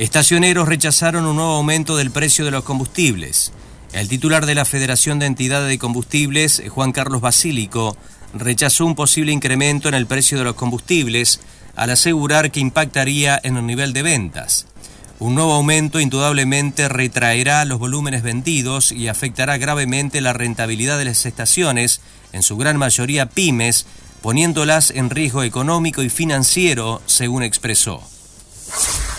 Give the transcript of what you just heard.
Estacioneros rechazaron un nuevo aumento del precio de los combustibles. El titular de la Federación de Entidades de Combustibles, Juan Carlos Basílico, rechazó un posible incremento en el precio de los combustibles al asegurar que impactaría en el nivel de ventas. Un nuevo aumento indudablemente retraerá los volúmenes vendidos y afectará gravemente la rentabilidad de las estaciones, en su gran mayoría pymes, poniéndolas en riesgo económico y financiero, según expresó.